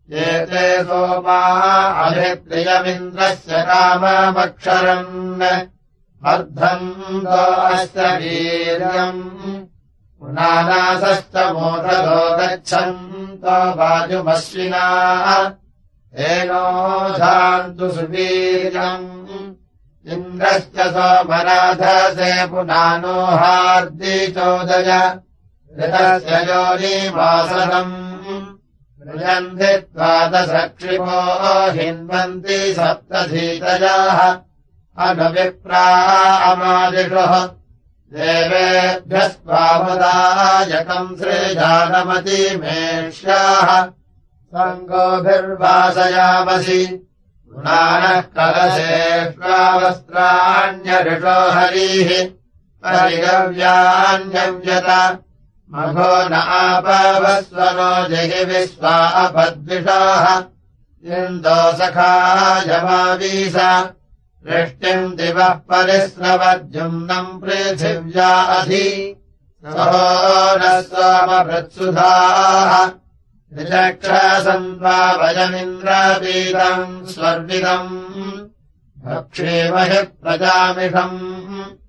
एते सोमा अभिप्रियमिन्द्रस्य काममक्षरन् वर्धन्तो अस्य वीर्यम् पुनानासश्च मोदतो गच्छन्तो वायुमश्विना एनोधान्तु सुवीर्यम् इन्द्रश्च सोमराधसे पुनानो हार्दिचोदय ऋतस्य योनिवासनम् ृजन्धित्वादशक्षिपो हिन्वन्ति सप्तधीतयाः अनुविप्रा अमादिषुः देवेभ्यस्त्वामुदायकम् श्रीजानमतिमेष्याः सङ्गोभिर्वासयामसि पुनानः कलशेष्वावस्त्राण्यऋषो हरिः परिगव्यान्यव्यत मघो न आपवस्वनो जहि विश्वा अपद्विषाः इन्दो सखायमावीश वृष्टिम् दिवः परिस्रवद्युम्नम् पृथिव्या अधि सहो नः सोमभृत्सुधाः निचक्षसन्त्वा वयमिन्द्रपीतम् स्वर्विदम् भक्षेमहि प्रजामिषम्